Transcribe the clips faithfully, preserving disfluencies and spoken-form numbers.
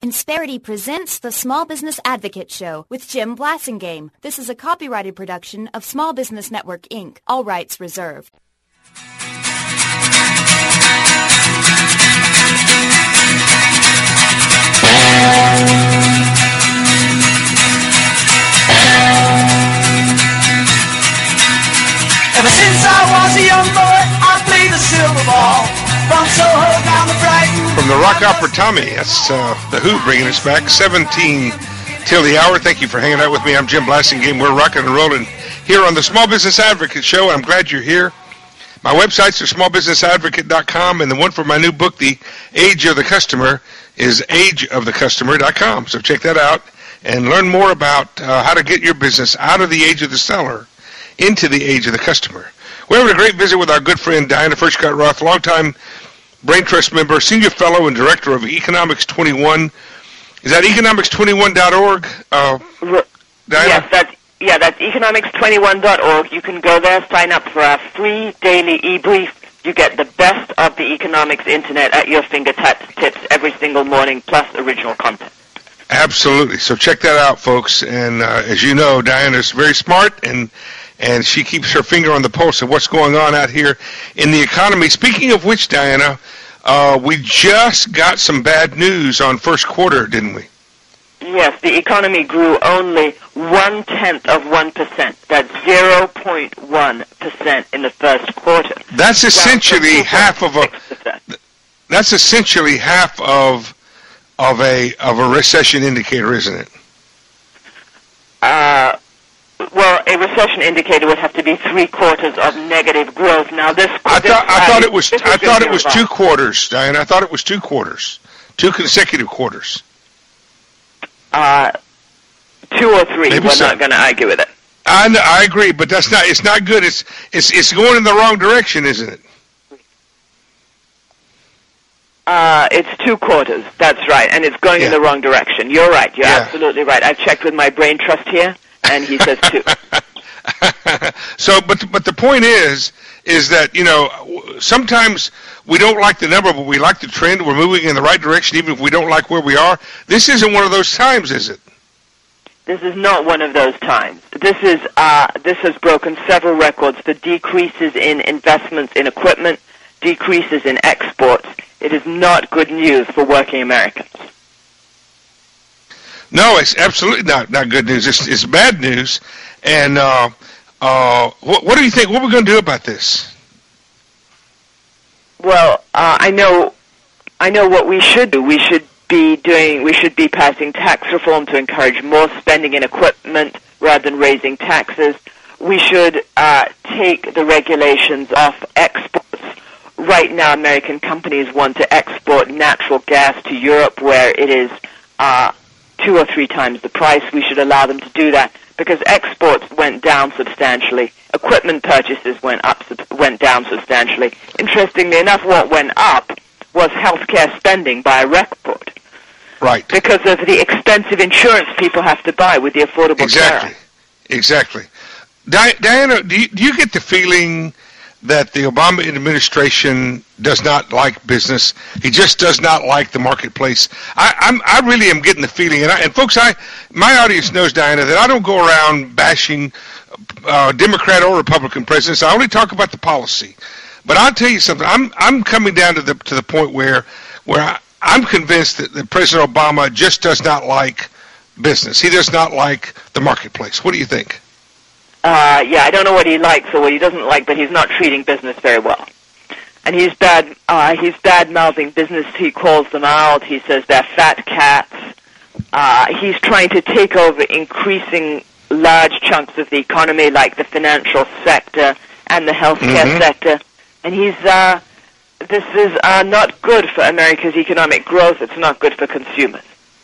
Insperity presents the Small Business Advocate Show with Jim Blasingame. This is a copyrighted production of Small Business Network, Incorporated. All rights reserved. Ever since I was a young boy, I played the silver ball. From Soho down to Brighton. From the rock opera Tommy, that's uh, The Who bringing us back. seventeen till the hour. Thank you for hanging out with me. I'm Jim Blasingame. We're rocking and rolling here on the Small Business Advocate Show. I'm glad you're here. My websites are small business advocate dot com, and the one for my new book, The Age of the Customer, is age of the customer dot com. So check that out and learn more about uh, how to get your business out of the age of the seller into the age of the customer. We're having a great visit with our good friend Diana Furchtgott-Roth, longtime Brain Trust member, senior fellow, and director of Economics twenty-one. Is that economics twenty-one dot org, uh, Diana? Yes, that's, yeah, that's economics twenty-one dot org. You can go there, sign up for our free daily e-brief. You get the best of the economics internet at your fingertips every single morning, plus original content. Absolutely. So check that out, folks. And uh, as you know, Diana's very smart, and and she keeps her finger on the pulse of what's going on out here in the economy. Speaking of which, Diana, uh, we just got some bad news on first quarter, didn't we? Yes, the economy grew only one-tenth of one percent. That's zero point one percent in the first quarter. That's essentially half of a... That's essentially half of of a of a recession indicator, isn't it? Uh... Well, a recession indicator would have to be three quarters of negative growth. Now, this I this, thought I uh, thought it was I thought it was about. two quarters, Diane. I thought it was two quarters, two consecutive quarters. Uh, two or three. Maybe We're so. not going to argue with it. I know, I agree, but that's not. It's not good. It's it's it's going in the wrong direction, isn't it? Uh, it's two quarters. That's right, and it's going Yeah. in the wrong direction. You're right. You're Yeah. absolutely right. I've checked with my brain trust here, and he says two. So, but but the point is, is that you know sometimes we don't like the number, but we like the trend. We're moving in the right direction, even if we don't like where we are. This isn't one of those times, is it? This is not one of those times. This is uh, this has broken several records for decreases in investments in equipment, decreases in exports. It is not good news for working Americans. No, it's absolutely not, not good news. It's, it's bad news. And uh, uh, what, what do you think? What are we going to do about this? Well, uh, I know, I know what we should do. We should be doing. We should be passing tax reform to encourage more spending in equipment rather than raising taxes. We should uh, take the regulations off exports. Right now, American companies want to export natural gas to Europe, where it is uh, two or three times the price. We should allow them to do that because exports went down substantially. Equipment purchases went up, went down substantially. Interestingly enough, what went up was healthcare spending by a record. Right. Because of the expensive insurance people have to buy with the Affordable Exactly. Care. Exactly. Di- Diana, do you, do you get the feeling that the Obama administration does not like business? He just does not like the marketplace. I, I'm, I really am getting the feeling, and, I, and folks, I, my audience knows, Diana, that I don't go around bashing uh, Democrat or Republican presidents. I only talk about the policy. But I'll tell you something. I'm, I'm coming down to the to the point where, where I, I'm convinced that, that President Obama just does not like business. He does not like the marketplace. What do you think? Uh, yeah, I don't know what he likes or what he doesn't like, but he's not treating business very well. And he's bad, uh, he's bad-mouthing business. He calls them out. He says they're fat cats. Uh, he's trying to take over increasing large chunks of the economy, like the financial sector and the healthcare Mm-hmm. sector. And he's, uh, this is uh, not good for America's economic growth. It's not good for consumers.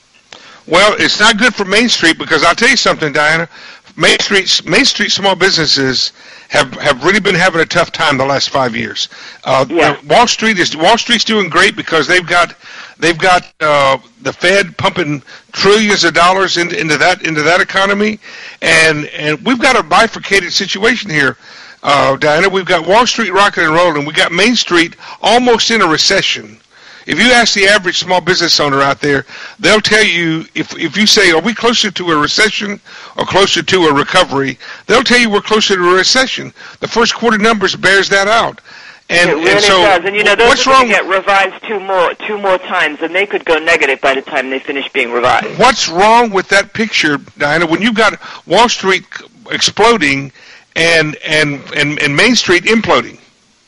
Well, it's not good for Main Street because I'll tell you something, Diana. Main Street, Main Street small businesses have, have really been having a tough time the last five years. Uh, Yeah. Wall Street is Wall Street's doing great because they've got they've got uh, the Fed pumping trillions of dollars into, into that into that economy, and and we've got a bifurcated situation here, uh, Diana. We've got Wall Street rocking and rolling. We got Main Street almost in a recession. If you ask the average small business owner out there, they'll tell you, if if you say, are we closer to a recession or closer to a recovery, they'll tell you we're closer to a recession. The first quarter numbers bears that out. And, it really and so does. And, you know, those what's are going wrong? to get revised two more, two more times, and they could go negative by the time they finish being revised. What's wrong with that picture, Diana, when you've got Wall Street exploding and and, and, and Main Street imploding?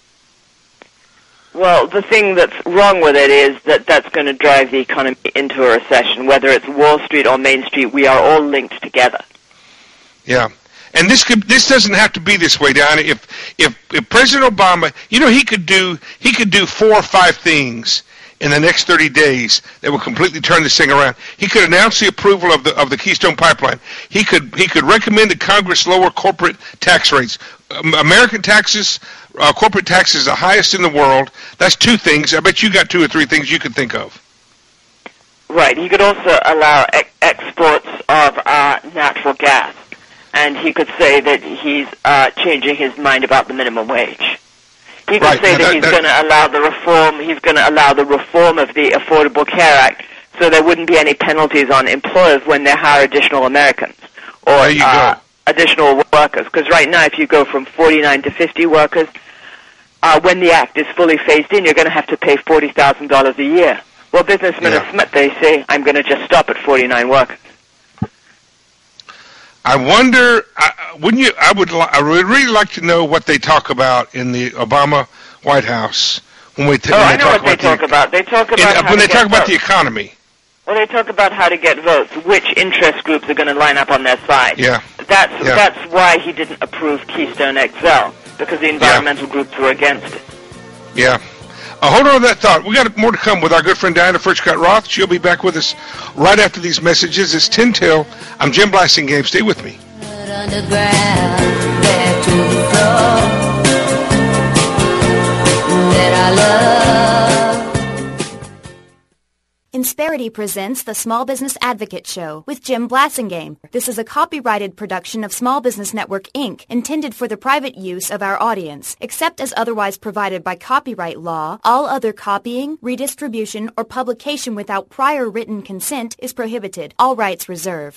Well, the thing that's wrong with it is that that's going to drive the economy into a recession. Whether it's Wall Street or Main Street, we are all linked together. Yeah. And this could this doesn't have to be this way, Diana. If if if President Obama, you know, he could do he could do four or five things in the next thirty days that will completely turn this thing around. He could announce the approval of the of the Keystone Pipeline. He could he could recommend that Congress lower corporate tax rates. Um, American taxes, uh, corporate tax is the highest in the world. That's two things. I bet you got two or three things you could think of. Right. He could also allow ex- exports of uh, natural gas. And he could say that he's uh, changing his mind about the minimum wage. He could right. say now, that, that he's that, going to allow the reform. He's going to allow the reform of the Affordable Care Act, so there wouldn't be any penalties on employers when they hire additional Americans or there you uh, go. additional workers. Because right now, if you go from forty-nine to fifty workers, uh, when the act is fully phased in, you're going to have to pay forty thousand dollars a year. Well, businessmen Yeah. are smart. They say, "I'm going to just stop at forty-nine workers." I wonder, I, wouldn't you? I would. Li- I would really like to know what they talk about in the Obama White House when we. T- Oh, when I they know talk what they about talk the, about. They talk about in, how when to they get talk about votes. the economy. Well, they talk about how to get votes, which interest groups are going to line up on their side. Yeah. That's Yeah. that's why he didn't approve Keystone X L, because the environmental groups were against it. Yeah. Uh, hold on to that thought. We got more to come with our good friend Diana Furchtgott Roth. She'll be back with us right after these messages. It's ten till. I'm Jim Blasingame. Stay with me. Underground, back to the floor that I love. Insperity presents the Small Business Advocate Show with Jim Blasingame. This is a copyrighted production of Small Business Network, Incorporated, intended for the private use of our audience. Except as otherwise provided by copyright law, all other copying, redistribution, or publication without prior written consent is prohibited. All rights reserved.